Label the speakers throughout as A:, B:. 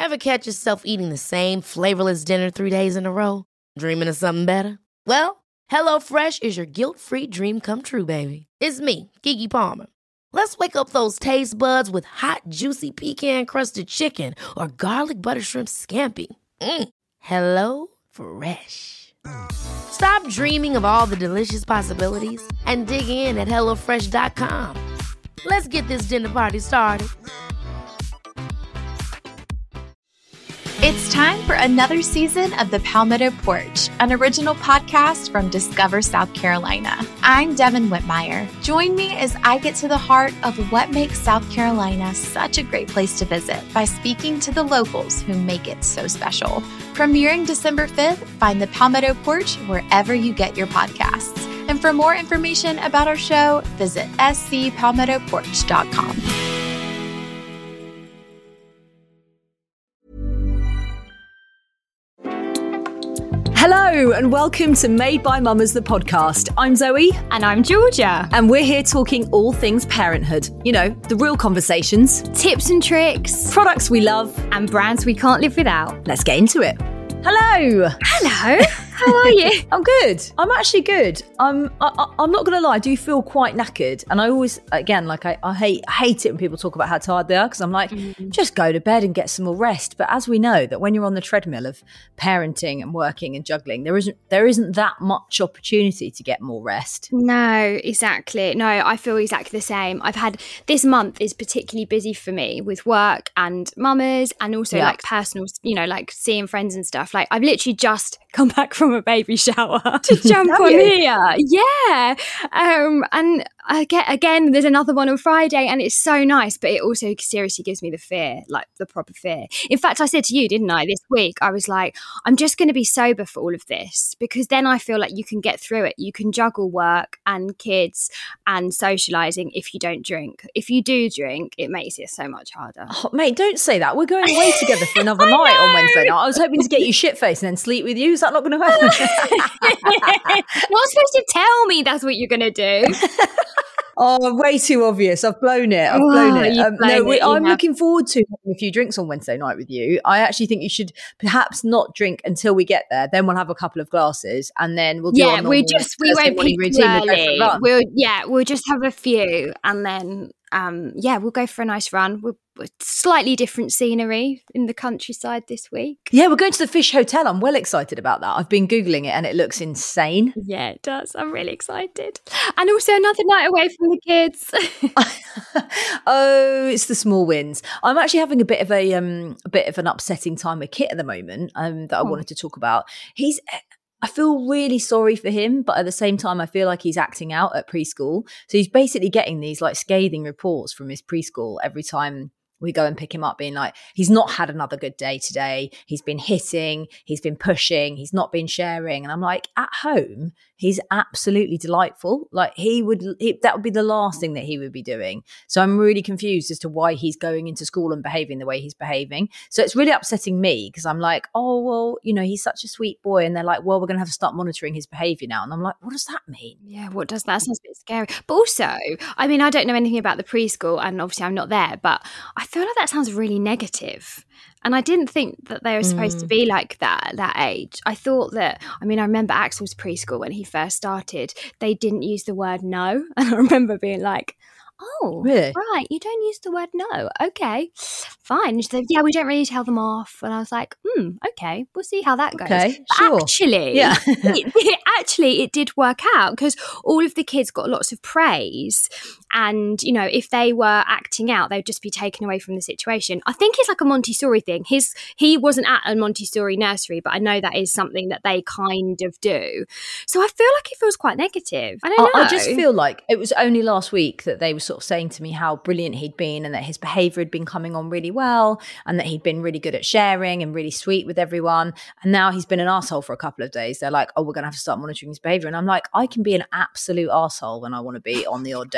A: Ever catch yourself eating the same flavorless dinner 3 days in a row? Dreaming of something better? Well, HelloFresh is your guilt-free dream come true, baby. It's me, Keke Palmer. Let's wake up those taste buds with hot, juicy pecan-crusted chicken or garlic butter shrimp scampi. Hello Fresh. Stop dreaming of all the delicious possibilities and dig in at HelloFresh.com. Let's get this dinner party started.
B: It's time for another season of The Palmetto Porch, an original podcast from Discover South Carolina. I'm Devin Whitmire. Join me as I get to the heart of what makes South Carolina such a great place to visit by speaking to the locals who make it so special. Premiering December 5th, find The Palmetto Porch wherever you get your podcasts. And for more information about our show, visit scpalmettoporch.com.
C: Hello and welcome to Made by Mamas, the podcast. I'm Zoe.
D: And I'm Georgia.
C: And we're here talking all things parenthood. You know, the real conversations.
D: Tips and tricks.
C: Products we love.
D: And brands we can't live without.
C: Let's get into it. Hello.
D: Hello. How are you?
C: I'm good. I'm actually good. I'm not going to lie. I do feel quite knackered. And I always, again, like I hate it when people talk about how tired they are because I'm like, just go to bed and get some more rest. But as we know, that when you're on the treadmill of parenting and working and juggling, there isn't that much opportunity to get more rest.
D: No, exactly. No, I feel exactly the same. I've had, this month is particularly busy for me with work and mamas and also like personal, you know, like seeing friends and stuff. Like I've literally just come back from a baby shower to jump on here. Yeah. And I get, again, there's another one on Friday and it's so nice, but it also seriously gives me the fear, like the proper fear. In fact, I said to you, didn't I, this week, I was like, I'm just going to be sober for all of this because then I feel like you can get through it. You can juggle work and kids and socialising if you don't drink. If you do drink, it makes it so much harder.
C: Oh, mate, don't say that. We're going away together for another night on Wednesday night. I was hoping to get you shit-faced and then sleep with you. Is that not going to happen?
D: Not supposed to tell me that's what you're going to do.
C: Oh, way too obvious. I've blown it. I'm looking forward to having a few drinks on Wednesday night with you. I actually think you should perhaps not drink until we get there. Then we'll have a couple of glasses and then we'll do our normal
D: we won't peak
C: routine.
D: We'll just have a few and then we'll go for a nice run. We're slightly different scenery in the countryside this week.
C: Yeah, we're going to the Fish Hotel. I'm well excited about that. I've been Googling it and it looks insane.
D: Yeah, it does. I'm really excited. And also another night away from the kids.
C: Oh, it's the small wins. I'm actually having a bit of an upsetting time with Kit at the moment that I wanted to talk about. I feel really sorry for him, but at the same time, I feel like he's acting out at preschool. So he's basically getting these like scathing reports from his preschool every time we go and pick him up, being like, he's not had another good day today. He's been hitting, he's been pushing, he's not been sharing. And I'm like, at home, he's absolutely delightful. Like that would be the last thing that he would be doing. So I'm really confused as to why he's going into school and behaving the way he's behaving. So it's really upsetting me because I'm like, oh, well, you know, he's such a sweet boy. And they're like, well, we're going to have to start monitoring his behavior now. And I'm like, what does that mean?
D: Yeah, what does that? Sounds a bit scary. But also, I mean, I don't know anything about the preschool and obviously I'm not there, but I feel like that sounds really negative. And I didn't think that they were supposed to be like that at that age. I thought that, I mean, I remember Axel's preschool when he first started, they didn't use the word no. And I remember being like, oh,
C: really?
D: Right, you don't use the word no. Okay, fine. She said, yeah, we don't really tell them off. And I was like, okay, we'll see how that goes.
C: Okay,
D: but
C: sure.
D: Actually,
C: yeah.
D: it did work out because all of the kids got lots of praise. And, you know, if they were acting out, they'd just be taken away from the situation. I think it's like a Montessori thing. He wasn't at a Montessori nursery, but I know that is something that they kind of do. So I feel like it feels quite negative. I don't know.
C: I just feel like it was only last week that they were sort of saying to me how brilliant he'd been and that his behaviour had been coming on really well and that he'd been really good at sharing and really sweet with everyone. And now he's been an arsehole for a couple of days. They're like, oh, we're going to have to start monitoring his behaviour. And I'm like, I can be an absolute arsehole when I want to be on the odd day here and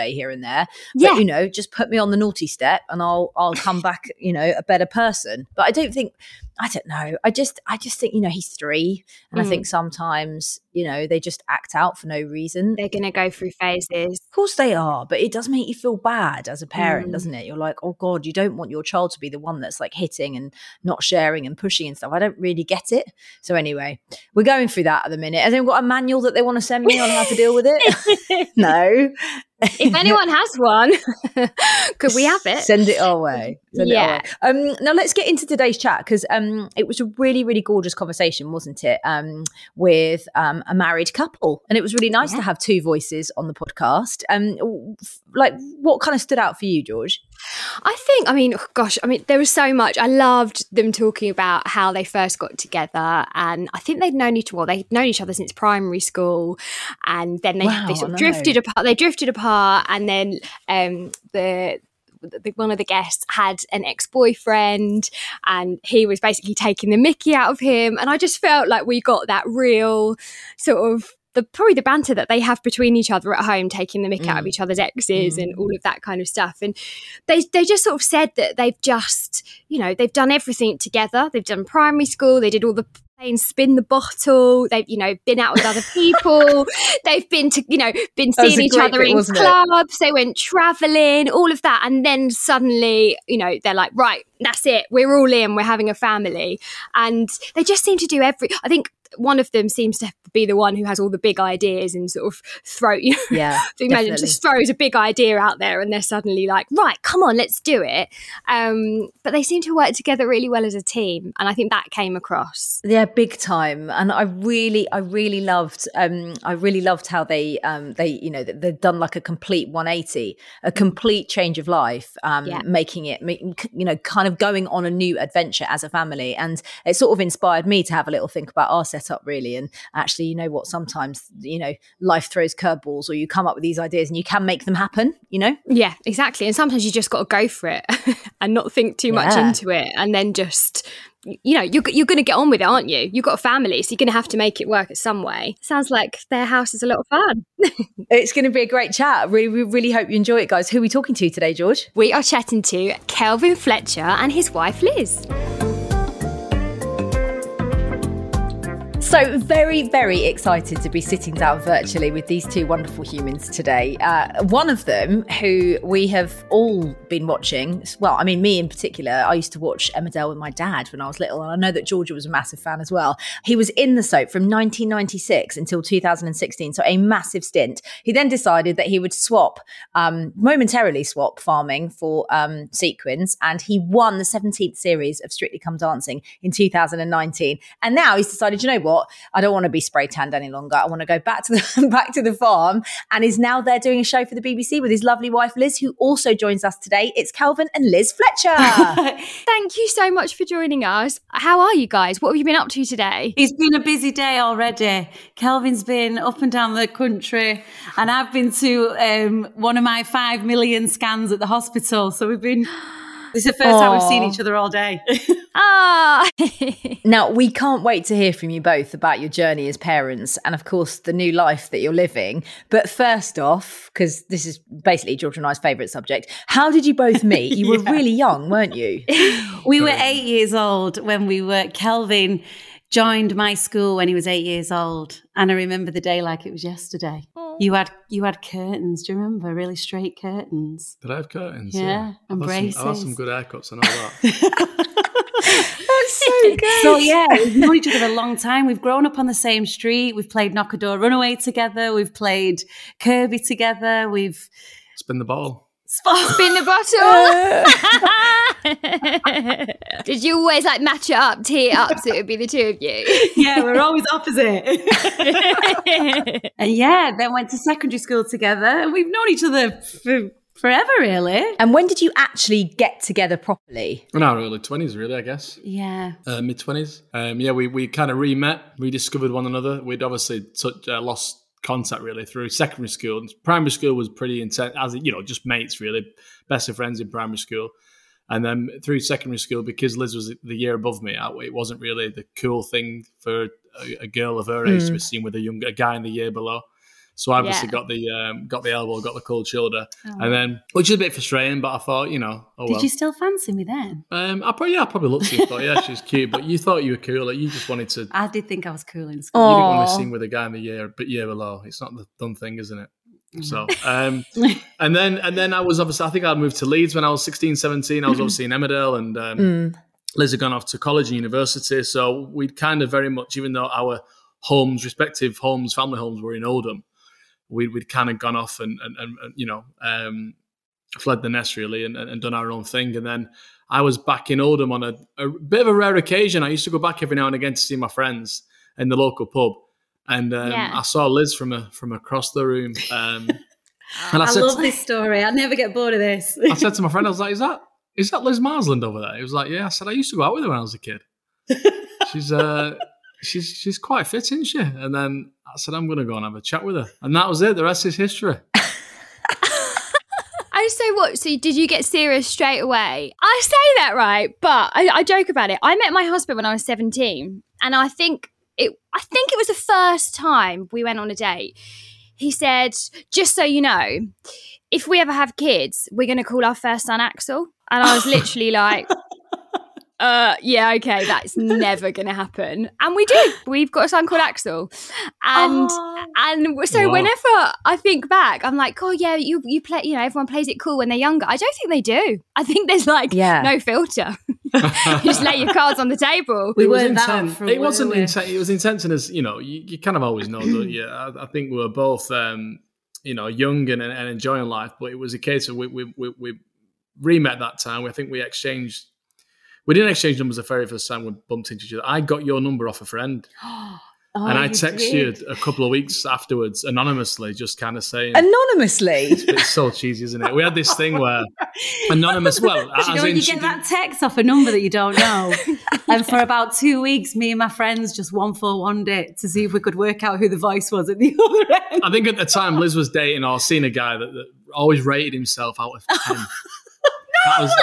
C: there. But, you know, just put me on the naughty step and I'll come back, you know, a better person. But I don't know. I just think, you know, he's 3. And I think sometimes, you know, they just act out for no reason.
D: They're going to go through phases.
C: Of course they are. But it does make you feel bad as a parent, doesn't it? You're like, oh God, you don't want your child to be the one that's like hitting and not sharing and pushing and stuff. I don't really get it. So anyway, we're going through that at the minute. Has anyone got a manual that they want to send me on how to deal with it? No.
D: If anyone has one, could we have it?
C: Send it our way. Now let's get into today's chat, because it was a really, really gorgeous conversation, wasn't it? With a married couple, and it was really nice to have 2 voices on the podcast. Like, what kind of stood out for you, George?
D: I mean, there was so much. I loved them talking about how they first got together, and I think they'd known each other since primary school, and then they sort of drifted apart. They drifted apart, and then one of the guests had an ex-boyfriend, and he was basically taking the mickey out of him. And I just felt like we got that real sort of probably the banter that they have between each other at home, taking the mick out of each other's exes and all of that kind of stuff. And they just sort of said that they've just, you know, they've done everything together. They've done primary school. They did all the playing spin the bottle. They've, you know, been out with other people. They've been to, you know, been seeing each other in clubs. They went traveling, all of that. And then suddenly, you know, they're like, right, that's it. We're all in. We're having a family. And they just seem to do I think one of them seems to be the one who has all the big ideas and sort of imagine just throws a big idea out there, and they're suddenly like, right, come on, let's do it. But they seem to work together really well as a team, and I think that came across.
C: Yeah, big time. And I really loved how they you know, they've done like a complete 180, a complete change of life, making it, you know, kind of going on a new adventure as a family. And it sort of inspired me to have a little think about our setup, really. And actually, you know what, sometimes, you know, life throws curveballs, or you come up with these ideas and you can make them happen, you know?
D: Yeah, exactly. And sometimes you just got to go for it and not think too much into it, and then just, you know, you're going to get on with it, aren't you? You've got a family, so you're going to have to make it work in some way. Sounds like their house is a lot of fun.
C: It's going to be a great chat. We really hope you enjoy it, guys. Who are we talking to today, George?
D: We are chatting to Kelvin Fletcher and his wife, Liz.
C: So very, very excited to be sitting down virtually with these 2 wonderful humans today. One of them who we have all been watching, well, I mean, me in particular, I used to watch Emmerdale with my dad when I was little, and I know that Georgia was a massive fan as well. He was in the soap from 1996 until 2016, so a massive stint. He then decided that he would momentarily swap farming for sequins, and he won the 17th series of Strictly Come Dancing in 2019. And now he's decided, you know what? I don't want to be spray tanned any longer. I want to go back to the farm, and is now there doing a show for the BBC with his lovely wife Liz, who also joins us today. It's Kelvin and Liz Fletcher.
D: Thank you so much for joining us. How are you guys? What have you been up to today?
E: It's been a busy day already. Kelvin's been up and down the country, and I've been to one of my 5 million scans at the hospital. So we've been... This is the first time we've seen each other all day.
C: Now, we can't wait to hear from you both about your journey as parents and, of course, the new life that you're living. But first off, because this is basically George and I's favourite subject, how did you both meet? You were really young, weren't you?
E: We were 8 years old when we were... Kelvin joined my school when he was 8 years old, and I remember the day like it was yesterday. You had curtains, do you remember? Really straight curtains.
F: Did I have curtains?
E: Yeah, and braces.
F: I had some good haircuts and all that.
C: That's so good.
E: So yeah, we've known each other a long time. We've grown up on the same street. We've played Knock-a-Door Runaway together. We've played Kirby together. We've...
F: Spin the ball.
D: Spin the bottle. Did you always like match it up, tee it up so it would be the 2 of you?
E: Yeah, we're always opposite. And yeah, then went to secondary school together, and we've known each other for forever, really.
C: And when did you actually get together properly?
F: In our early 20s, really, I guess.
E: Yeah.
F: Mid-20s. We kind of rediscovered one another. We'd obviously lost contact really through secondary school. Primary school was pretty intense, as you know, just mates really, best of friends in primary school. And then through secondary school, because Liz was the year above me, it wasn't really the cool thing for a girl of her age to be seen with a guy in the year below. So I obviously got the elbow, got the cold shoulder, and then, which is a bit frustrating, but I thought, oh well.
E: Did you still fancy me then?
F: I probably looked at you and thought, yeah, she's cute, but you thought you were cool. Like, you just wanted to.
E: I did think I was cool in school.
F: You didn't want to be seen with a guy in the year below. It's not the done thing, isn't it? So, and then I was obviously, I think I moved to Leeds when I was 16, 17. I was obviously in Emmerdale, and Liz had gone off to college and university. So we'd kind of very much, even though our respective homes, family homes were in Oldham, we'd kind of gone off and fled the nest really and done our own thing. And then I was back in Oldham on a bit of a rare occasion. I used to go back every now and again to see my friends in the local pub. And I saw Liz from across the room. And I
E: love this story. I never get bored of this.
F: I said to my friend, I was like, is that Liz Marsland over there? He was like, yeah. I said, I used to go out with her when I was a kid. She's quite fit, isn't she? And then I said, I'm going to go and have a chat with her. And that was it. The rest is history.
D: So did you get serious straight away? I say that right, but I joke about it. I met my husband when I was 17, and I think it was the first time we went on a date. He said, just so you know, if we ever have kids, we're going to call our first son Axel. And I was literally like, yeah, okay, that's never going to happen. And we did. We've got a son called Axel. And so whenever I think back, I'm like, oh yeah, you play, everyone plays it cool when they're younger. I don't think they do. I think there's no filter. You just lay your cards on the table.
F: It was intense. It wasn't intense. It was intense, and as you kind of always know, don't you? I think we were both, young and enjoying life. But it was a case of we re-met that time. I think we didn't exchange numbers the very first time we bumped into each other. I got your number off a friend. And I texted you a couple of weeks afterwards, anonymously, just kind of saying...
C: Anonymously?
F: It's so cheesy, isn't it? We had this thing where anonymous... Well,
E: you get that text off a number that you don't know. And for about 2 weeks, me and my friends just 141'd it to see if we could work out who the voice was at the other end.
F: I think at the time, Liz was dating or seeing a guy that always rated himself out of 10.
E: That was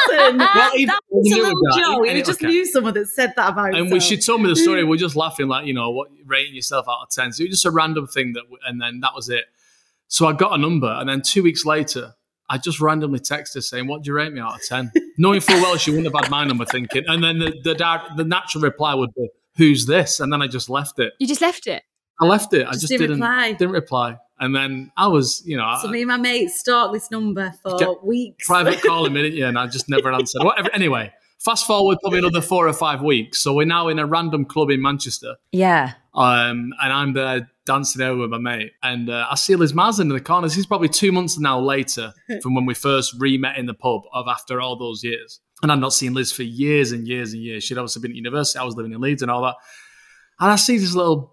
E: a little joke. You just knew someone that said that about himself.
F: And she told me the story. We're just laughing, like, what rating yourself out of 10. So it was just a random thing and then that was it. So I got a number, and then 2 weeks later, I just randomly texted her saying, "What do you rate me out of 10?" Knowing full well she wouldn't have had my number, thinking. And then the natural reply would be, "Who's this?" And then I just left it.
D: You just left it?
F: I left it. I just didn't reply. And then I was,
E: So me and my mates stalked this number for weeks.
F: Private calling me, and I just never answered. Whatever. Anyway, fast forward probably another 4 or 5 weeks. So we're now in a random club in Manchester.
C: Yeah.
F: And I'm there dancing over with my mate. And I see Liz Marsland in the corner. This is probably 2 months now later from when we first re-met in the pub after all those years. And I'd not seen Liz for years and years and years. She'd obviously been at university. I was living in Leeds and all that. And I see this little...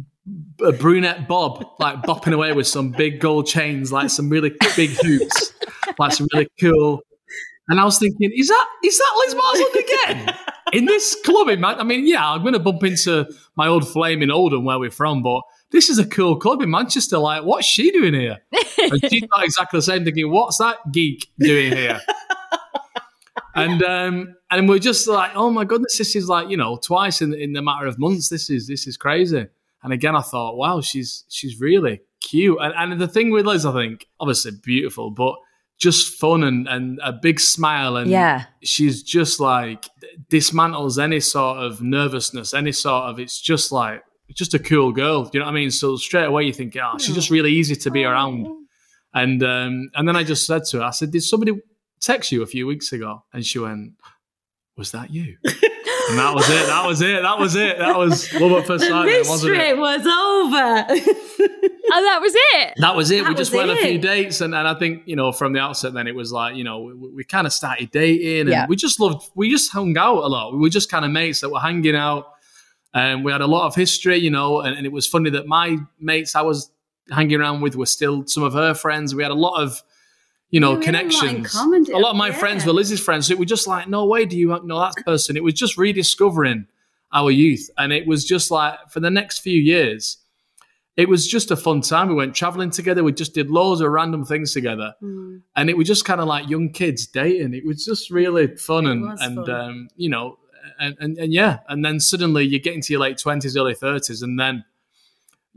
F: a brunette bob, like bopping away with some big gold chains, like some really big hoops, like some really cool. And I was thinking, is that Liz Marsland again in this club? I'm going to bump into my old flame in Oldham, where we're from, but this is a cool club in Manchester. Like, what's she doing here? And she thought exactly the same, thinking, what's that geek doing here? And we're just like, oh my goodness, this is like, twice in the matter of months. This is crazy. And again, I thought, wow, she's really cute. And the thing with Liz, I think, obviously beautiful, but just fun and a big smile. And she's just like dismantles any sort of nervousness, it's just like, just a cool girl. You know what I mean? So straight away you think, she's just really easy to be around. And then I just said to her, I said, did somebody text you a few weeks ago? And she went, was that you? And that was it. That was love at first sight.
E: The mystery was over.
D: And that was it.
F: That was it. We just went a few dates, and I think from the outset, then it was like we kind of started dating, and we just hung out a lot. We were just kind of mates that were hanging out, and we had a lot of history, and it was funny that my mates I was hanging around with were still some of her friends. We had a lot of connections. A lot of my friends were Liz's friends. So it was just like, no way do you know that person. It was just rediscovering our youth. And it was just like, for the next few years, it was just a fun time. We went traveling together. We just did loads of random things together. And it was just kind of like young kids dating. It was just really fun. And then suddenly you get into your late 20s, early 30s, and then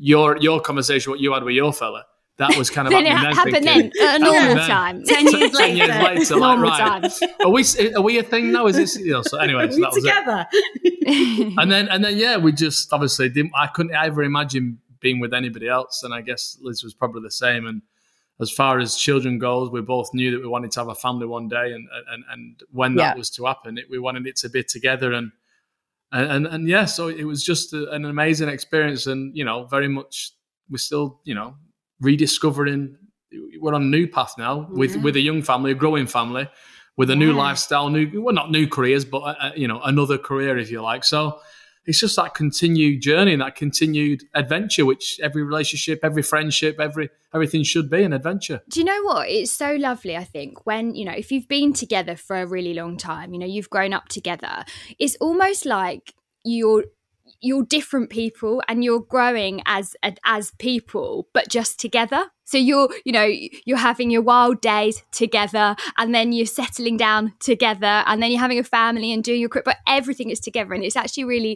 F: your conversation, what you had with your fella. That was kind of
D: then it happened then at a normal time.
E: 10 years later.
F: 10 years later, like,
D: Normal
F: right.
D: time.
F: Are we a thing now? Is this, so anyway, so that was
E: together.
F: it. And then, yeah, we just obviously I couldn't ever imagine being with anybody else. And I guess Liz was probably the same. And as far as children goes, we both knew that we wanted to have a family one day. And when that was to happen, we wanted it to be together. And yeah, so it was just an amazing experience. And, very much we're still, rediscovering. We're on a new path now with a young family, a growing family, with a new lifestyle, not new careers, but another career, if you like. So it's just that continued journey and that continued adventure, which every relationship, every friendship, everything should be an adventure.
D: Do you know what? It's so lovely, I think, when, if you've been together for a really long time, you've grown up together, it's almost like you're different people and you're growing as people, but just together. So you're having your wild days together, and then you're settling down together, and then you're having a family and doing your career, but everything is together. And it's actually really,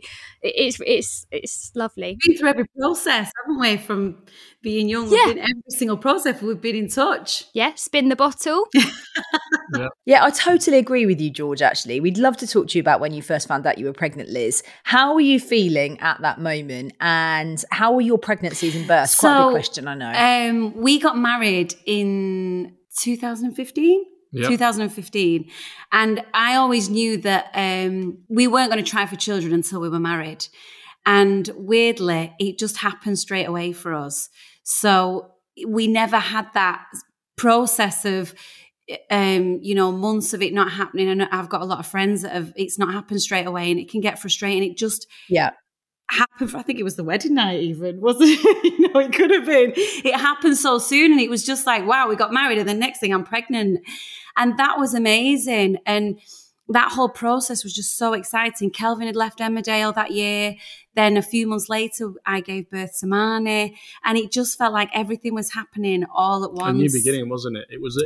D: it's lovely.
E: We've been through every process, haven't we? From being young, we've been every single process. We've been in touch.
D: Yeah, spin the bottle.
C: Yeah, I totally agree with you, George, actually. We'd love to talk to you about when you first found out you were pregnant, Liz. How were you feeling at that moment, and how were your pregnancies and births? Quite a big question, I know.
E: We got married in 2015.
F: Yeah.
E: 2015. And I always knew that we weren't going to try for children until we were married. And weirdly, it just happened straight away for us. So we never had that process of, months of it not happening. And I've got a lot of friends that it's not happened straight away, and it can get frustrating. It just happened. I think it was the wedding night even, wasn't it? It could have been. It happened so soon, and it was just like, wow, we got married, and the next thing I'm pregnant. And that was amazing. And that whole process was just so exciting. Kelvin had left Emmerdale that year. Then a few months later, I gave birth to Marnie, and it just felt like everything was happening all at once.
F: A new beginning, wasn't it? It was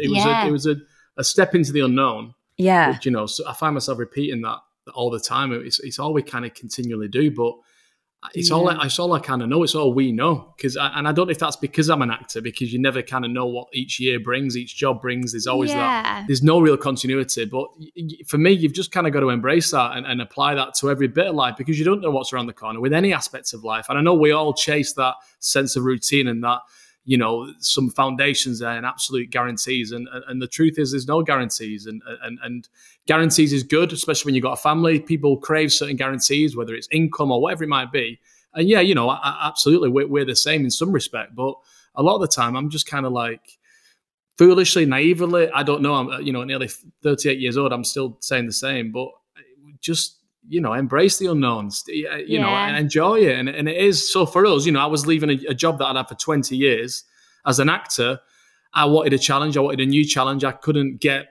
F: a step into the unknown.
C: Yeah.
F: Which, so I find myself repeating that all the time. It's all we kind of continually do, but it's all I kind of know. It's all we know. I don't know if that's because I'm an actor, because you never kind of know what each year brings, each job brings. There's always that. There's no real continuity. But for me, you've just kind of got to embrace that and apply that to every bit of life, because you don't know what's around the corner with any aspects of life. And I know we all chase that sense of routine and that, some foundations there and absolute guarantees. And the truth is there's no guarantees. And guarantees is good, especially when you've got a family. People crave certain guarantees, whether it's income or whatever it might be. And yeah, absolutely, we're the same in some respect. But a lot of the time, I'm just kind of like foolishly, naively, I don't know. I'm, nearly 38 years old. I'm still saying the same, but just, embrace the unknowns, and enjoy it. And it is. So for us, I was leaving a job that I'd had for 20 years as an actor. I wanted a challenge. I wanted a new challenge. I couldn't get,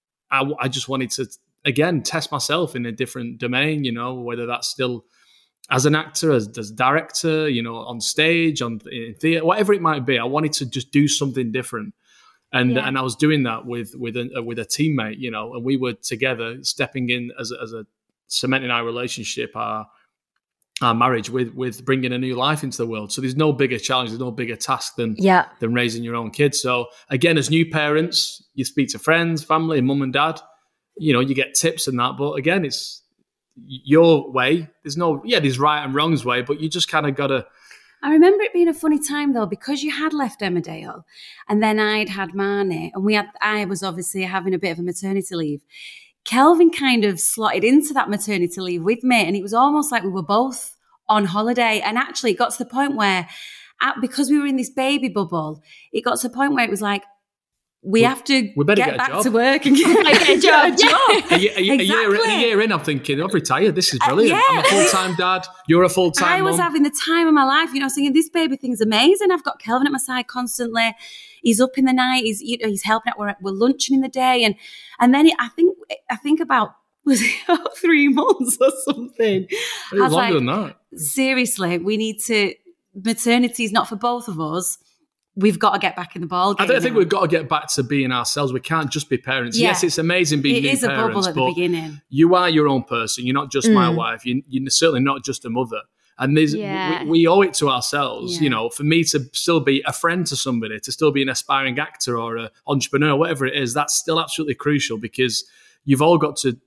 F: I just wanted to, again, test myself in a different domain, whether that's still as an actor, as director, on stage, in theatre, whatever it might be. I wanted to just do something different. And I was doing that with a teammate, and we were together stepping in as a cementing our relationship, our marriage with bringing a new life into the world. So there's no bigger challenge, there's no bigger task than raising your own kids. So again, as new parents, you speak to friends, family, mum and dad, you get tips and that. But again, it's your way. There's right and wrong's way, but you just kind of got to.
E: I remember it being a funny time though, because you had left Emmerdale and then I'd had Marnie, and I was obviously having a bit of a maternity leave. Kelvin kind of slotted into that maternity leave with me, and it was almost like we were both on holiday. And actually it got to the point where, because we were in this baby bubble, it got to the point where it was like, we have to get back to work and get a job.
F: A year in, I'm thinking, I've retired. This is brilliant. I'm a full-time dad. You're a full-time
E: I was
F: mum.
E: having the time of my life, thinking this baby thing's amazing. I've got Kelvin at my side constantly. He's up in the night. He's helping out. We're lunching in the day, and then I think about, was it 3 months or something?
F: It was longer than that.
E: Seriously, we need to. Maternity is not for both of us. We've got to get back in the ball game.
F: I think we've got to get back to being ourselves. We can't just be parents. Yeah. Yes, it's amazing being new parents. It is a bubble at the beginning. You are your own person. You're not just my wife. You're certainly not just a mother. And we owe it to ourselves, for me to still be a friend to somebody, to still be an aspiring actor or an entrepreneur, whatever it is. That's still absolutely crucial, because you've all got to.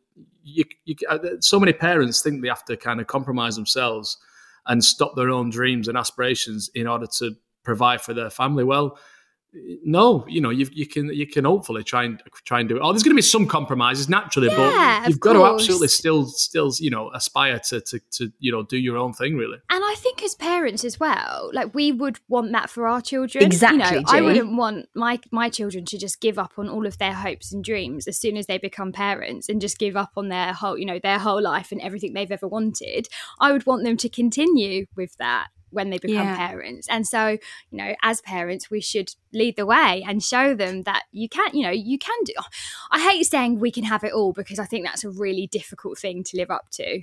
F: So many parents think they have to kind of compromise themselves and stop their own dreams and aspirations in order to provide for their family. Well, no, you can hopefully try and do it. Oh, there's going to be some compromises naturally, but you've got to absolutely still aspire to do your own thing, really.
D: And I think as parents as well, like, we would want that for our children.
C: Exactly.
D: I wouldn't want my children to just give up on all of their hopes and dreams as soon as they become parents and just give up on their whole life and everything they've ever wanted. I would want them to continue with that when they become parents. And so, as parents, we should lead the way and show them that you can do. I hate saying we can have it all, because I think that's a really difficult thing to live up to.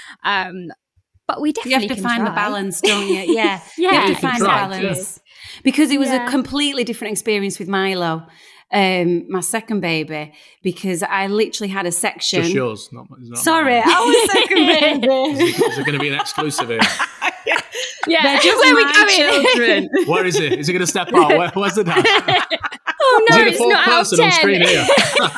D: But we definitely
E: You have to find the balance, don't you? Yeah. You have to find the balance. Because it was a completely different experience with Milo, my second baby, because I literally had a section.
F: Just yours, not
E: Sorry, I was second baby.
F: Is it going to be an exclusive here?
D: Yeah,
E: they're just
D: where
E: my children.
F: Where is it? Is it going to step out? Where's the dad?
D: Oh no, it's not out of 10.
F: On screen here?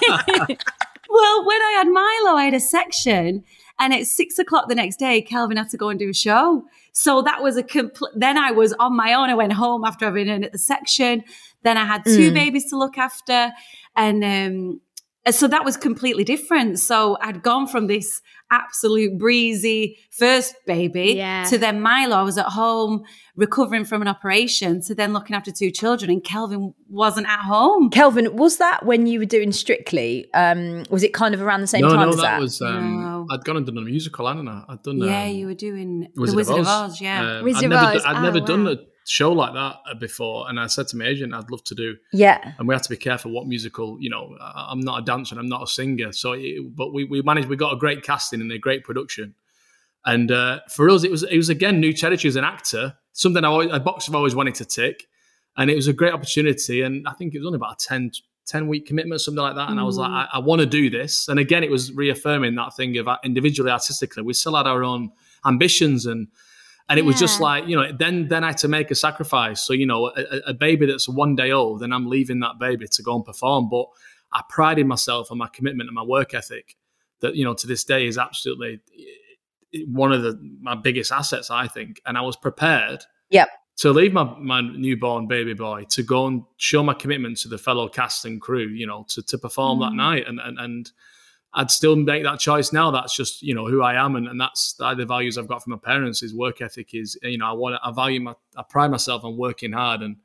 E: Well, when I had Milo, I had a section, and at 6:00 the next day, Kelvin had to go and do a show. So that was then I was on my own. I went home after having been at the section. Then I had 2 babies to look after, and so that was completely different. So I'd gone from this absolute breezy first baby to then Milo. I was at home recovering from an operation, to then looking after 2 children, and Kelvin wasn't at home.
C: Kelvin, was that when you were doing Strictly? Was it kind of around the same time as that?
F: No, that was, I'd gone and done a musical, hadn't I? I'd done,
E: you were doing The Wizard of Oz,
D: Wizard of Oz.
F: I'd never done a show like that before, and I said to my agent, I'd love to do.
C: Yeah.
F: And we had to be careful what musical, I'm not a dancer and I'm not a singer. So, but we managed, we got a great casting and a great production. And for us, it was again, new territory as an actor, something a box I've always wanted to tick. And it was a great opportunity. And I think it was only about a 10-week commitment, something like that. And I was like, I want to do this. And again, it was reaffirming that thing of individually, artistically, we still had our own ambitions, and it was just like, then I had to make a sacrifice. So, a baby that's 1 day old, and I'm leaving that baby to go and perform. But I prided myself on my commitment and my work ethic that, to this day is absolutely one of my biggest assets, I think. And I was prepared to leave my newborn baby boy to go and show my commitment to the fellow cast and crew, to perform that night. And I'd still make that choice now. That's just, who I am. And that's the values I've got from my parents. Is work ethic is, I pride myself on working hard and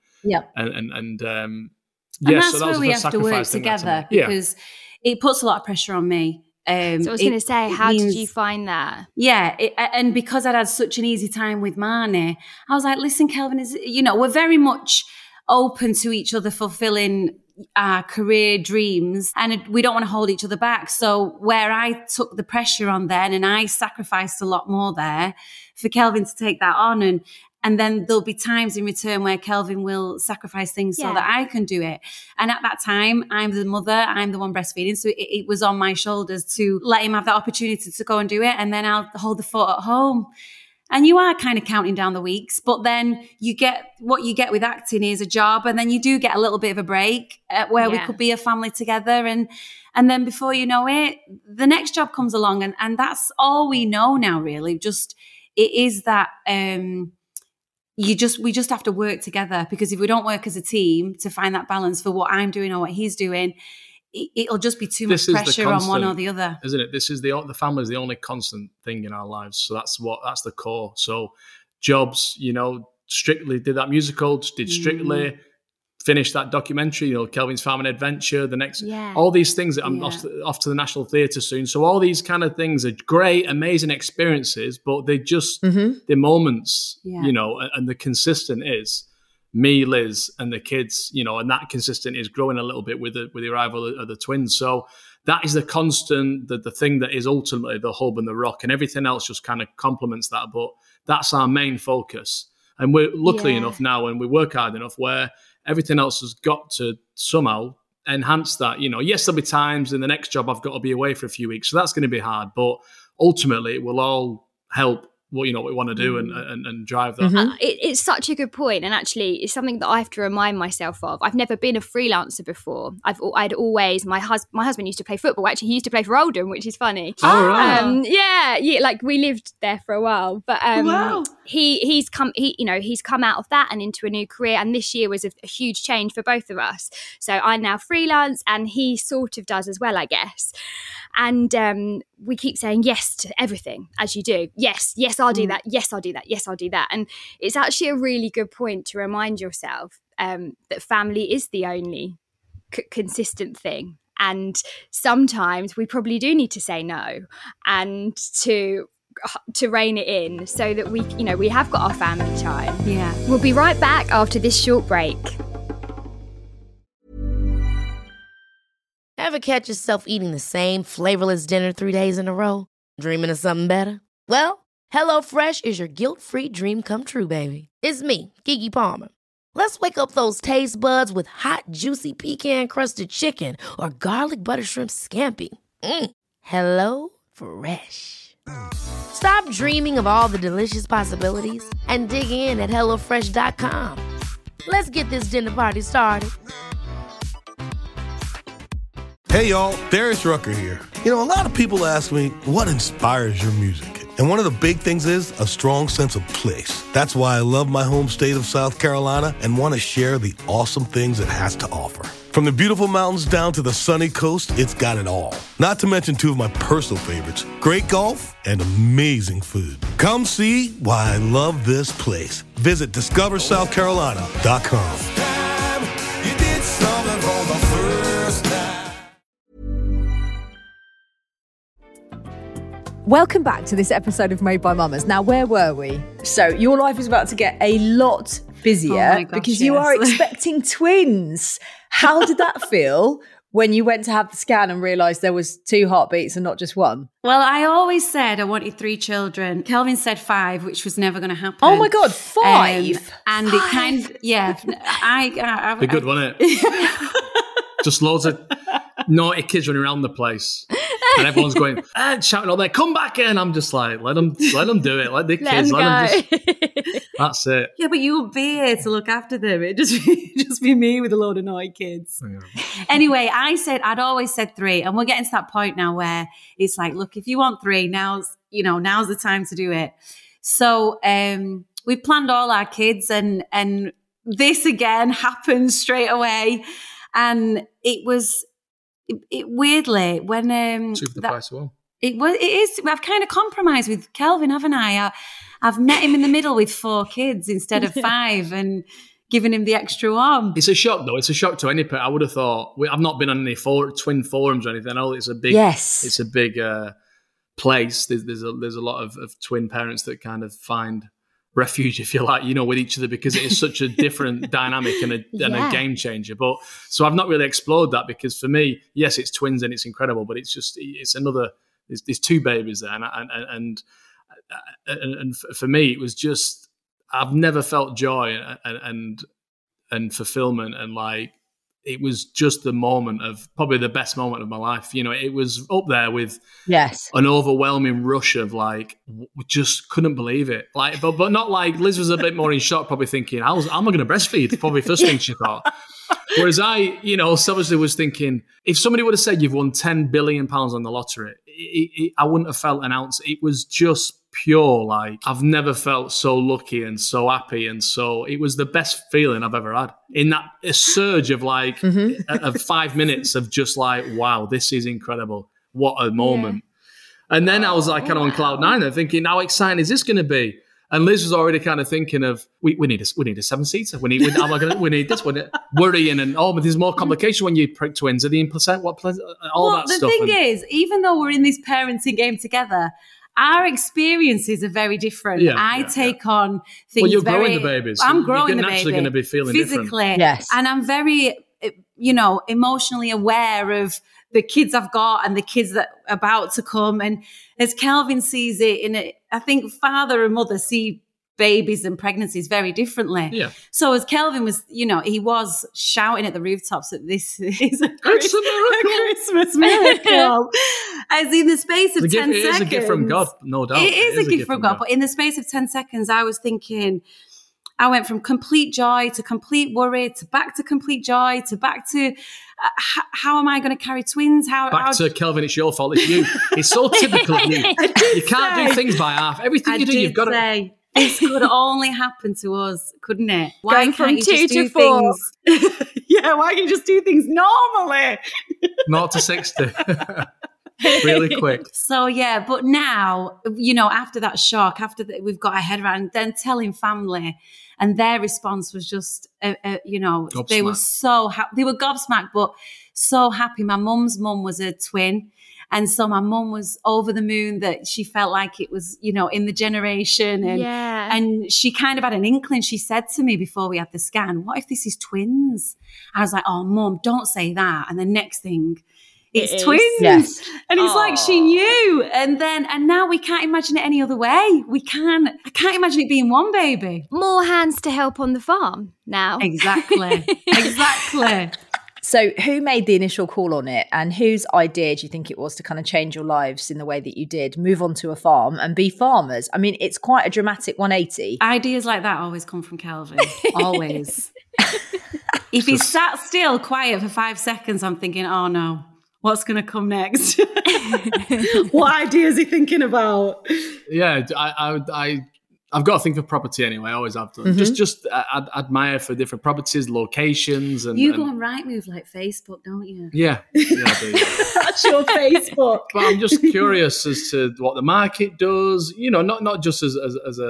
E: that's
F: so
E: where we have to work together, because it puts a lot of pressure on me.
D: So I was going to say, how did you find that?
E: Yeah, and because I'd had such an easy time with Marnie, I was like, listen, Kelvin, we're very much open to each other fulfilling our career dreams, and we don't want to hold each other back. So where I took the pressure on then, and I sacrificed a lot more there for Kelvin to take that on, and then there'll be times in return where Kelvin will sacrifice things so that I can do it. And at that time, I'm the mother, I'm the one breastfeeding. So it was on my shoulders to let him have that opportunity to go and do it. And then I'll hold the fort at home. And you are kind of counting down the weeks, but then what you get with acting is a job. And then you do get a little bit of a break where we could be a family together. And then before you know it, the next job comes along. And that's all we know now, really. Just, it is that, we just have to work together, because if we don't work as a team to find that balance for what I'm doing or what he's doing, it'll just be too much pressure on one or the other,
F: isn't it? This is the family is the only constant thing in our lives, so that's the core. So jobs, Strictly did that musical, did Strictly, finished that documentary, Kelvin's Farm and Adventure, the next, all these things that I'm off to the National Theatre soon. So all these kind of things are great, amazing experiences, but they just, the moments, and the consistent is me, Liz, and the kids, and that consistent is growing a little bit with the arrival of the twins. So that is the constant, the thing that is ultimately the hub and the rock, and everything else just kind of complements that. But that's our main focus. And we're luckily enough now, and we work hard enough where everything else has got to somehow enhance that. Yes, there'll be times in the next job I've got to be away for a few weeks, so that's going to be hard. But ultimately, it will all help what we want to do and drive that.
D: It's such a good point, and actually it's something that I have to remind myself of. I've never been a freelancer before. I'd always my husband used to play football. Actually, he used to play for Oldham, which is funny.
F: Oh, right.
D: Yeah, like we lived there for a while, but
E: Wow.
D: he's come out of that and into a new career, and this year was a huge change for both of us. So I now freelance, and he sort of does as well, I guess. And we keep saying yes to everything, as you do. Yes, I'll do that. Yes, I'll do that. Yes, I'll do that. And it's actually a really good point to remind yourself that family is the only consistent thing. And sometimes we probably do need to say no and to rein it in so that we have got our family time.
E: Yeah.
D: We'll be right back after this short break.
A: Ever catch yourself eating the same flavorless dinner 3 days in a row? Dreaming of something better? Well, HelloFresh is your guilt-free dream come true, baby. It's me, Keke Palmer. Let's wake up those taste buds with hot, juicy pecan-crusted chicken or garlic butter shrimp scampi. Hello Fresh. Stop dreaming of all the delicious possibilities and dig in at HelloFresh.com. Let's get this dinner party started.
G: Hey, y'all, Darius Rucker here. A lot of people ask me, what inspires your music? And one of the big things is a strong sense of place. That's why I love my home state of South Carolina and want to share the awesome things it has to offer. From the beautiful mountains down to the sunny coast, it's got it all. Not to mention two of my personal favorites, great golf and amazing food. Come see why I love this place. Visit discoversouthcarolina.com.
C: Welcome back to this episode of Made by Mamas. Now, where were we? So, your life is about to get a lot busier because you are expecting twins. How did that feel when you went to have the scan and realised there was 2 heartbeats and not just one?
E: Well, I always said I wanted 3 children. Kelvin said 5, which was never going to happen.
C: Oh my God, 5?
E: And it kind of, yeah.
F: Be good, wasn't it? Just loads of naughty kids running around the place. And everyone's going, shouting all there, come back in. I'm just like, let them do it. Let the kids, let them just, that's it.
E: Yeah, but you'll be here to look after them. It'd just be me with a load of naughty kids. Yeah. Anyway, I'd always said 3. And we're getting to that point now where it's like, look, if you want 3, now's the time to do it. So we planned all our kids and this again happened straight away. And it was... It weirdly when
F: the price well.
E: It is. I've kind of compromised with Kelvin, haven't I? I've met him in the middle with 4 kids instead of 5, and given him the extra one.
F: It's a shock, though. It's a shock to any parent. I would have thought. I've not been on any twin forums or anything. I know it's a big.
C: Yes.
F: It's a big place. There's a lot of twin parents that kind of find refuge, if you like, with each other, because it is such a different dynamic and a game changer. But so I've not really explored that, because for me, yes, it's twins and it's incredible, but it's another. There's 2 babies there, and for me, it was just, I've never felt joy and fulfillment, and like, it was just the moment of probably the best moment of my life. It was up there with an overwhelming rush of like, we just couldn't believe it. Like, but not like Liz was a bit more in shock, probably thinking, how am I going to breastfeed? Probably first thing she thought. Whereas I, selfishly was thinking, if somebody would have said you've won £10 billion on the lottery, I wouldn't have felt an ounce. It was just pure, like, I've never felt so lucky and so happy, and so it was the best feeling I've ever had. In that a surge of like of 5 minutes of just like, wow, this is incredible. What a moment. Yeah. And then I was like kind of on cloud 9 and thinking, how exciting is this going to be? And Liz was already kind of thinking of, we need a 7-seater. We need this. Worrying and but there's more complication when you prick twins. Are the placenta, all that stuff.
E: The thing is, even though we're in this parenting game together, our experiences are very different. Yeah, I take on things.
F: Well, you're growing the babies.
E: I'm growing the baby.
F: You're naturally going to be feeling
E: physically,
F: different.
C: Yes,
E: and I'm very, emotionally aware of the kids I've got and the kids that are about to come. And as Kelvin sees it, I think father and mother see babies and pregnancies very differently.
F: Yeah.
E: So as Kelvin was, he was shouting at the rooftops that this is a
F: Christmas
E: miracle. As in the space of 10 seconds.
F: It is a gift from God, no doubt.
E: It is a gift from God. But in the space of 10 seconds, I was thinking, I went from complete joy to complete worry to back to complete joy to back to how am I going to carry twins?
F: Back to Kelvin, it's your fault. It's you. It's so typical of you. You can't do things by half. Everything you do, you've got to.
E: This could only happen to us, couldn't it? Why
D: Going
E: can't
D: from
E: you
D: 2
E: just do
D: to 4.
E: things? Yeah, why can't you just do things normally?
F: 0 to 60. Really quick.
E: So, yeah, but now, after that shock, we've got our head around, then telling family, and their response was just,
F: gobsmacked.
E: They were so happy. They were gobsmacked, but so happy. My mum's mum was a twin. And so my mum was over the moon that she felt like it was, in the generation. And she kind of had an inkling. She said to me before we had the scan, what if this is twins? I was like, oh, Mum, don't say that. And the next thing, it's twins.
C: Yes.
E: And he's like, she knew. And now we can't imagine it any other way. I can't imagine it being one baby.
D: More hands to help on the farm now.
E: Exactly. Exactly.
C: So who made the initial call on it, and whose idea do you think it was to kind of change your lives in the way that you did, move on to a farm and be farmers? I mean, it's quite a dramatic 180.
E: Ideas like that always come from Kelvin. Always. If he sat still quiet for 5 seconds, I'm thinking, oh no, what's going to come next? What idea is he thinking about?
F: Yeah, I've got to think of property anyway. I always have done. Mm-hmm. Just admire for different properties, locations, and
E: you go on Rightmove like Facebook, don't you?
F: Yeah, I do.
E: That's your Facebook.
F: But I'm just curious as to what the market does. Not just as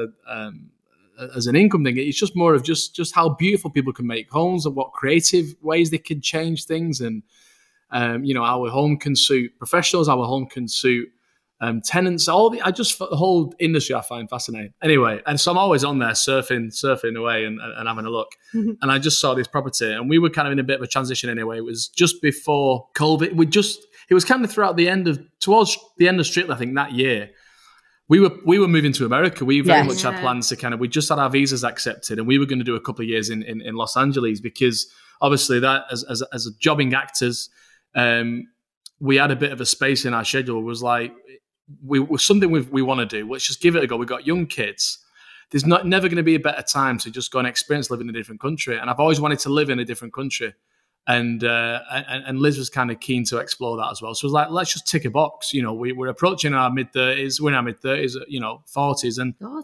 F: an income thing. It's just more of just how beautiful people can make homes and what creative ways they can change things, and our home can suit professionals, our home can suit tenants, the whole industry I find fascinating. Anyway, and so I'm always on there surfing away and having a look. Mm-hmm. And I just saw this property, and we were kind of in a bit of a transition anyway. It was just before COVID. It was kind of towards the end of Strictly, I think, that year. We were moving to America. We very much had plans to we just had our visas accepted, and we were going to do a couple of years in Los Angeles, because obviously that as jobbing actors, we had a bit of a space in our schedule. It was like, something we want to do. Let's just give it a go. We've got young kids. There's never going to be a better time to just go and experience living in a different country. And I've always wanted to live in a different country. And Liz was kind of keen to explore that as well. So it was like, let's just tick a box. We're approaching our mid-30s. We're in our mid-30s, 40s.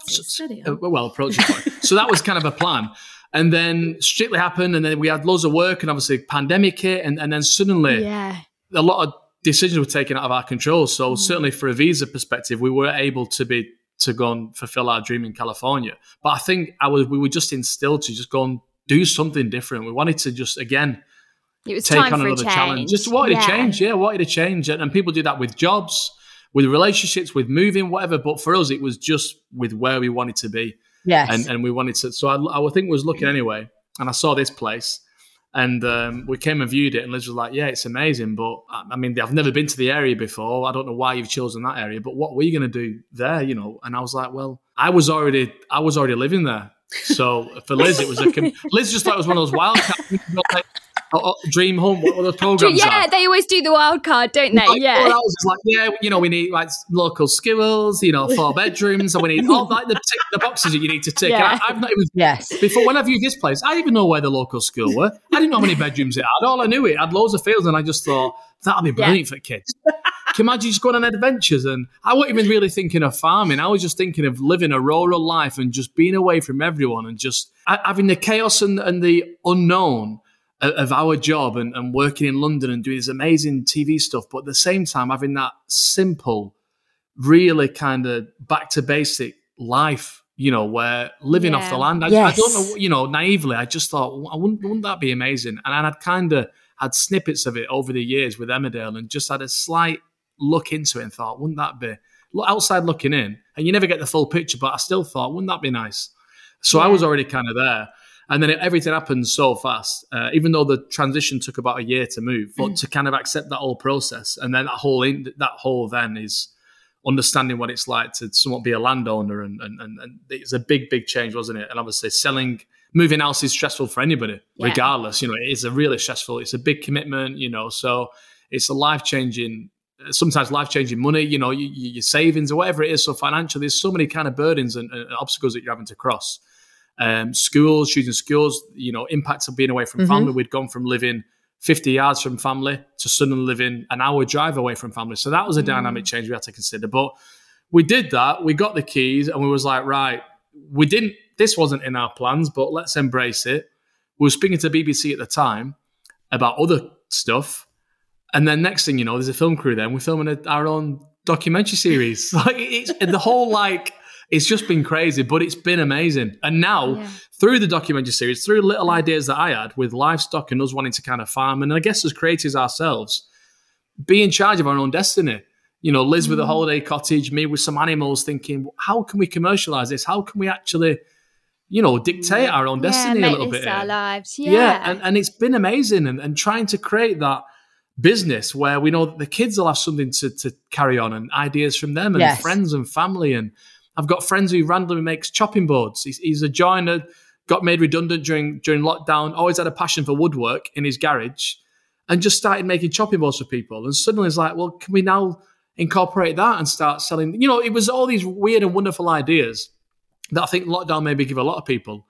F: And well, approaching 40. So that was kind of a plan. And then Strictly happened, and then we had loads of work, and obviously pandemic hit, and then suddenly a lot of decisions were taken out of our control. So certainly for a visa perspective, we were able to go and fulfill our dream in California. But I think we were just instilled to just go and do something different. We wanted to just, again,
D: it was
F: take
D: time
F: on
D: for
F: another
D: a change.
F: challenge. Just wanted to change. Yeah, wanted to change. And people do that with jobs, with relationships, with moving, whatever. But for us, it was just with where we wanted to be.
C: Yes.
F: And we wanted to. So I think was looking anyway, and I saw this place. And we came and viewed it, and Liz was like, yeah, it's amazing. But I mean, I've never been to the area before. I don't know why you've chosen that area, but what were you going to do there, And I was like, well, I was already living there. So for Liz, it was Liz just thought it was one of those wild cards, Dream Home, what other programs are.
D: They always do the wild card, don't they?
F: I was just like, we need like local skills, 4 bedrooms, and we need all like the boxes that you need to tick.
C: Yeah.
F: I've not even before when I viewed this place, I didn't even know where the local school were. I didn't know how many bedrooms it had. All I knew it had loads of fields, and I just thought that'll be brilliant for kids. Can you imagine just going on adventures? And I wasn't even really thinking of farming. I was just thinking of living a rural life and just being away from everyone and just having the chaos and the unknown of our job and working in London and doing this amazing TV stuff, but at the same time having that simple, really kind of back to basic life, where living off the land. I don't know, naively, I just thought, wouldn't that be amazing? And I'd kind of had snippets of it over the years with Emmerdale and just had a slight look into it and thought, wouldn't that be outside looking in? And you never get the full picture, but I still thought, wouldn't that be nice? So I was already kind of there. And then everything happened so fast, even though the transition took about a year to move, but to kind of accept that whole process. And then that whole then understanding what it's like to somewhat be a landowner. And it's a big, big change, wasn't it? And obviously moving house is stressful for anybody, regardless. You know, it is a really stressful, it's a big commitment, you know, so it's sometimes life-changing money, you know, your savings or whatever it is. So financially, there's so many kind of burdens and obstacles that you're having to cross. Choosing schools, you know, impacts of being away from family. We'd gone from living 50 yards from family to suddenly living an hour drive away from family. So that was a dynamic change we had to consider. But we did that. We got the keys and we was like, right, this wasn't in our plans, but let's embrace it. We were speaking to BBC at the time about other stuff. And then next thing you know, there's a film crew there and we're filming our own documentary series. Like it's just been crazy, but it's been amazing. And now through the documentary series, through little ideas that I had with livestock and us wanting to kind of farm, and I guess as creators ourselves, be in charge of our own destiny. You know, Liz with a holiday cottage, me with some animals, thinking, how can we commercialize this? How can we actually, you know, dictate our own destiny a little bit?
D: Our lives.
F: And it's been amazing. And trying to create that business where we know that the kids will have something to carry on and ideas from them and friends and family. And I've got friends who randomly makes chopping boards. He's a joiner, got made redundant during lockdown, always had a passion for woodwork in his garage and just started making chopping boards for people. And suddenly it's like, well, can we now incorporate that and start selling? You know, it was all these weird and wonderful ideas that I think lockdown maybe give a lot of people.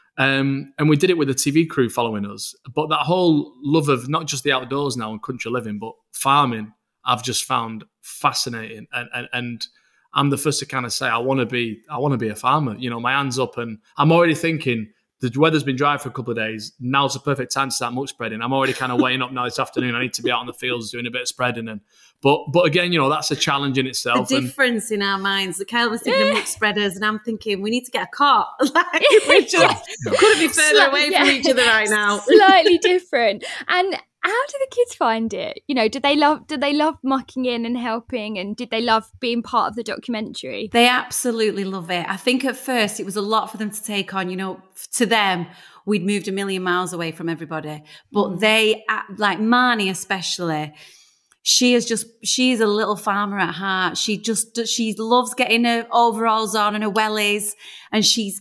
F: And we did it with the TV crew following us. But that whole love of not just the outdoors now and country living, but farming, I've just found fascinating. And I'm the first to kind of say, I want to be a farmer. You know, my hand's up and I'm already thinking the weather's been dry for a couple of days. Now's the perfect time to start muck spreading. I'm already kind of weighing up now this afternoon. I need to be out in the fields doing a bit of spreading. But again, you know, that's a challenge in itself.
E: The difference in our minds. The Kyle was thinking of muck spreaders and I'm thinking we need to get a cart. Like we just couldn't be further away from each other right now.
D: Slightly different. And how do the kids find it? You know, did they love mucking in and helping, and did they love being part of the documentary?
E: They absolutely love it. I think at first it was a lot for them to take on. You know, to them, we'd moved a million miles away from everybody. But they, like Marnie especially, she's a little farmer at heart. She loves getting her overalls on and her wellies, and she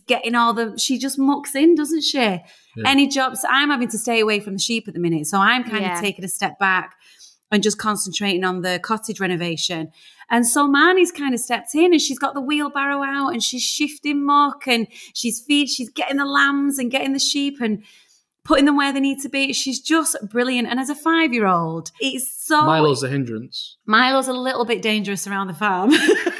E: just mucks in, doesn't she? Yeah. Any jobs, I'm having to stay away from the sheep at the minute. So I'm kind of taking a step back and just concentrating on the cottage renovation. And so Marnie's kind of stepped in and she's got the wheelbarrow out and she's shifting muck and she's getting the lambs and getting the sheep and putting them where they need to be. She's just brilliant. And as a 5-year-old, it's so...
F: Milo's a hindrance.
E: Milo's a little bit dangerous around the farm.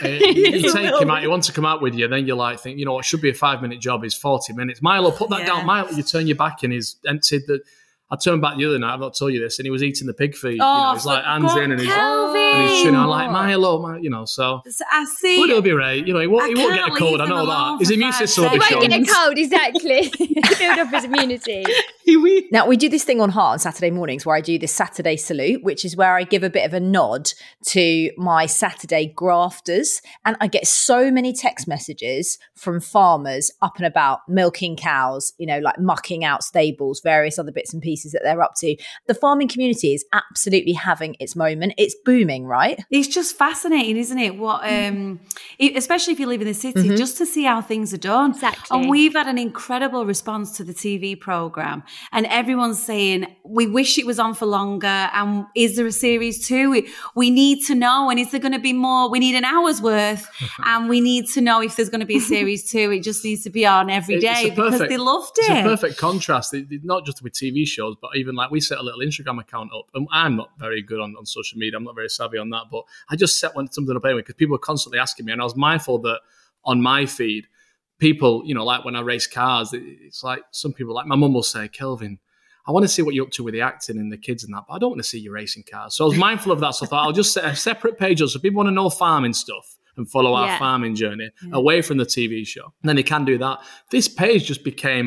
F: You take him out, he wants to come out with you, then you're like, think, you know what, should be a 5-minute job is 40 minutes. Milo, put that down. Milo, you turn your back and he's emptied the... I turned back the other night, I've not told you this, and he was eating the pig feet.
E: Oh,
F: you know, he's like hands in and he's chewing. I'm like, Milo, you know, so
E: I see.
F: But he'll be right. You know, he won't get a cold, I know that. His immune system will be
D: strong. He won't get a cold, exactly. Build up his immunity.
C: Now, we do this thing on Heart on Saturday mornings where I do this Saturday salute, which is where I give a bit of a nod to my Saturday grafters. And I get so many text messages from farmers up and about milking cows, you know, like mucking out stables, various other bits and pieces that they're up to. The farming community is absolutely having its moment. It's booming, right?
E: It's just fascinating, isn't it? What, especially if you live in the city, just to see how things are done.
D: Exactly.
E: And we've had an incredible response to the TV programme. And everyone's saying, we wish it was on for longer. And is there a series 2? We need to know. And is there going to be more? We need an hour's worth. And we need to know if there's going to be a series 2. It just needs to be on every day because they loved it.
F: It's a perfect contrast, not just with TV shows, but even like we set a little Instagram account up. And I'm not very good on social media. I'm not very savvy on that. But I just set something up anyway because people were constantly asking me. And I was mindful that on my feed, people, you know, like when I race cars, it's like some people, like my mum will say, Kelvin, I want to see what you're up to with the acting and the kids and that, but I don't want to see you racing cars. So I was mindful of that. So I thought I'll just set a separate page up so people want to know farming stuff and follow our farming journey away from the TV show. And then they can do that. This page just became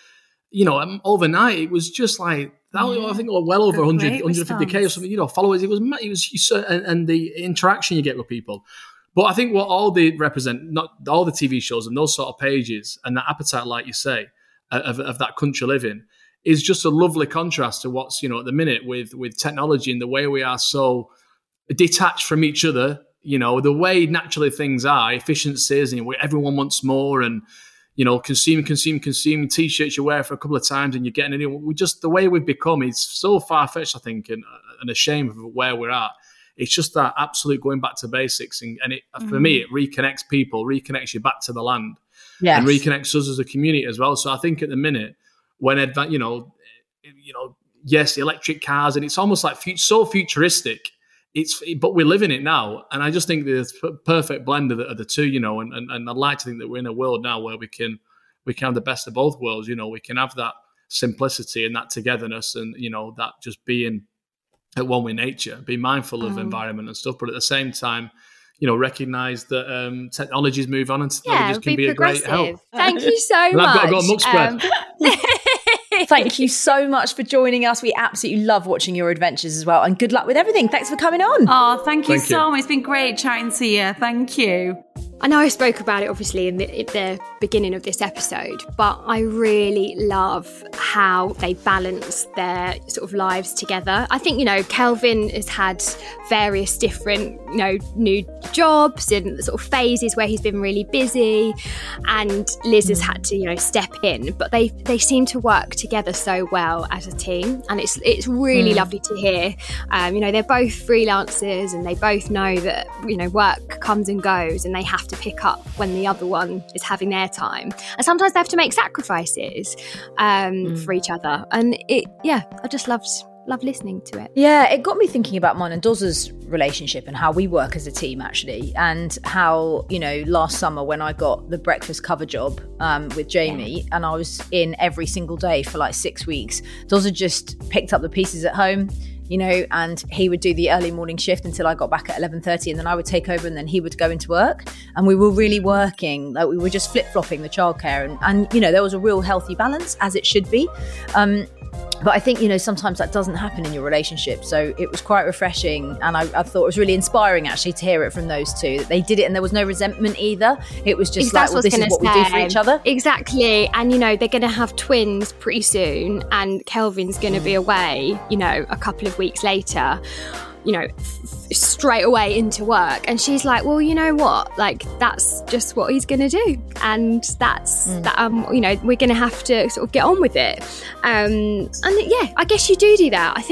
F: overnight, it was just like, I think well over 100, 150K or something, you know, followers. It was and the interaction you get with people. But I think what all they represent, not all the TV shows and those sort of pages and that appetite, like you say, of that country living, is just a lovely contrast to what's, you know, at the minute with technology and the way we are so detached from each other, you know, the way naturally things are, efficiencies, and everyone wants more, and, you know, consume T-shirts you wear for a couple of times and you're getting a new one. The way we've become is so far-fetched, I think, and a shame of where we're at. It's just that absolute going back to basics. And it, for me, it reconnects people, reconnects you back to the land, and reconnects us as a community as well. So I think at the minute, when, yes, electric cars, and it's almost like so futuristic, but we live in it now. And I just think there's a perfect blend of the two, you know, and I'd like to think that we're in a world now where we can have the best of both worlds. You know, we can have that simplicity and that togetherness, and, you know, that just being at one with nature, be mindful of environment and stuff, but at the same time, you know, recognise that technologies move on and technologies can be a great help.
D: Thank you so much.
F: I've got a muck spread.
C: Thank you so much for joining us. We absolutely love watching your adventures as well, and good luck with everything. Thanks for coming on.
E: Oh, thank you so much. It's been great chatting to you. Thank you.
D: I know I spoke about it obviously in the beginning of this episode, but I really love how they balance their sort of lives together. I think, you know, Kelvin has had various different, you know, new jobs and sort of phases where he's been really busy, and Liz has had to, you know, step in, but they seem to work together so well as a team, and it's really lovely to hear. You know, they're both freelancers, and they both know that, you know, work comes and goes, and they have to pick up when the other one is having their time, and sometimes they have to make sacrifices for each other, and I just love listening to it.
C: Yeah, it got me thinking about mine and Doz's relationship and how we work as a team, actually, and how, you know, last summer when I got the breakfast cover job with Jamie, and I was in every single day for like 6 weeks, Doz had just picked up the pieces at home, you know, and he would do the early morning shift until I got back at 11:30, and then I would take over, and then he would go into work, and we were really working, like we were just flip-flopping the childcare, and you know, there was a real healthy balance, as it should be. But I think, you know, sometimes that doesn't happen in your relationship. So it was quite refreshing. And I thought it was really inspiring, actually, to hear it from those two, that they did it and there was no resentment either. It was just like, well, this is what we do for each other.
D: Exactly. And, you know, they're going to have twins pretty soon, and Kelvin's going to be away, you know, a couple of weeks later, you know, straight away into work. And she's like, well, you know what? Like, that's just what he's going to do. And that's, you know, we're going to have to sort of get on with it. And yeah, I guess you do that. I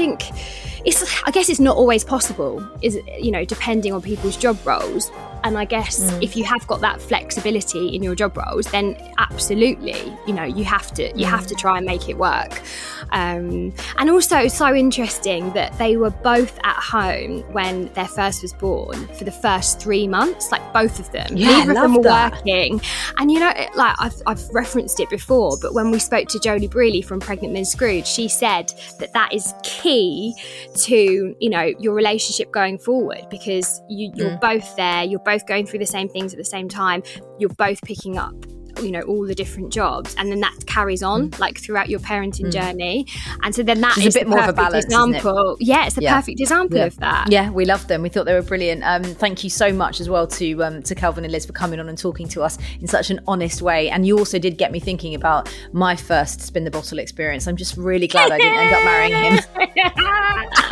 D: guess it's not always possible, you know, depending on people's job roles. And I guess if you have got that flexibility in your job roles, then absolutely, you know, you have to try and make it work. And also, it's so interesting that they were both at home when their first was born for the first 3 months, like both of them.
C: Yeah,
D: neither of them were working. And, you know, like I've referenced it before, but when we spoke to Jolie Brealey from Pregnant Men Scrooge, she said that is key to, you know, your relationship going forward, because you're both there, you're both going through the same things at the same time, you're both picking up, you know, all the different jobs, and then that carries on like throughout your parenting journey. And so then that is a bit more of a balance example. Yeah, it's the perfect example of that.
C: Yeah, we loved them. We thought they were brilliant. Thank you so much as well to Kelvin and Liz for coming on and talking to us in such an honest way. And you also did get me thinking about my first spin the bottle experience. I'm just really glad I didn't end up marrying him.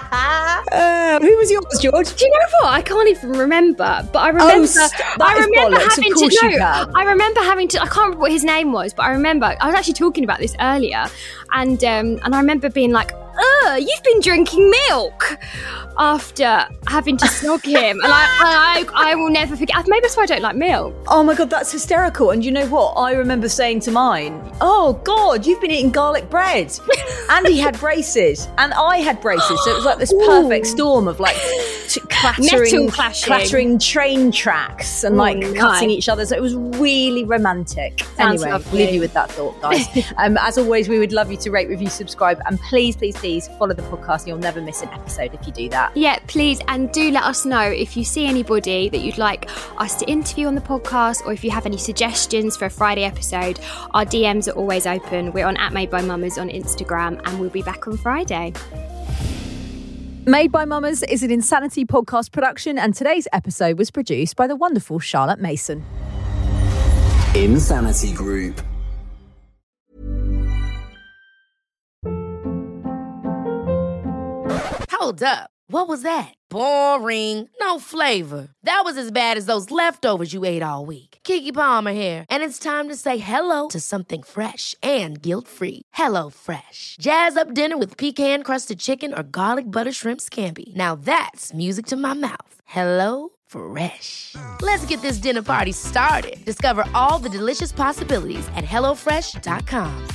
C: Who was yours, George?
D: Do you know what? I can't even remember, but I remember. I can't remember what his name was, but I remember I was actually talking about this earlier, and I remember being like, you've been drinking milk after having to snog him. And I will never forget. Maybe that's why I don't like milk.
C: Oh my God, that's hysterical. And you know what? I remember saying to mine, oh God, you've been eating garlic bread. And he had braces and I had braces. So it was like this perfect storm of like clattering train tracks and cutting each other. So it was really romantic.
D: Sounds
C: anyway,
D: lovely.
C: Leave you with that thought, guys. As always, we would love you to rate, review, subscribe, and please follow the podcast. You'll never miss an episode if you do that.
D: Yeah, please. And do let us know if you see anybody that you'd like us to interview on the podcast, or if you have any suggestions for a Friday episode. Our DMs are always open. We're on @MadeByMummers on Instagram, and we'll be back on Friday.
C: Made by Mummers is an Insanity podcast production, and today's episode was produced by the wonderful Charlotte Mason.
H: Insanity Group.
A: Hold up. What was that? Boring. No flavor. That was as bad as those leftovers you ate all week. Keke Palmer here, and it's time to say hello to something fresh and guilt-free. Hello Fresh. Jazz up dinner with pecan-crusted chicken or garlic butter shrimp scampi. Now that's music to my mouth. Hello Fresh. Let's get this dinner party started. Discover all the delicious possibilities at HelloFresh.com.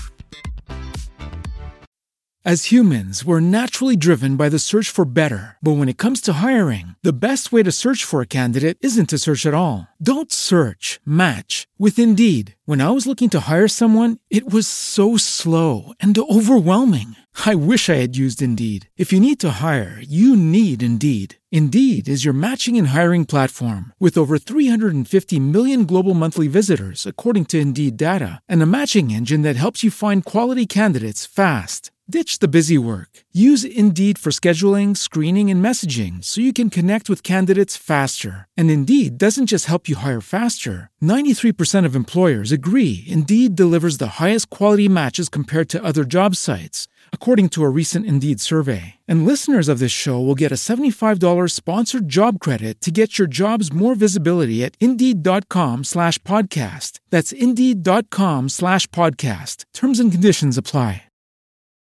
H: As humans, we're naturally driven by the search for better. But when it comes to hiring, the best way to search for a candidate isn't to search at all. Don't search, match with Indeed. When I was looking to hire someone, it was so slow and overwhelming. I wish I had used Indeed. If you need to hire, you need Indeed. Indeed is your matching and hiring platform with over 350 million global monthly visitors, according to Indeed data, and a matching engine that helps you find quality candidates fast. Ditch the busy work. Use Indeed for scheduling, screening, and messaging so you can connect with candidates faster. And Indeed doesn't just help you hire faster. 93% of employers agree Indeed delivers the highest quality matches compared to other job sites, according to a recent Indeed survey. And listeners of this show will get a $75 sponsored job credit to get your jobs more visibility at Indeed.com/podcast. That's Indeed.com/podcast. Terms and conditions apply.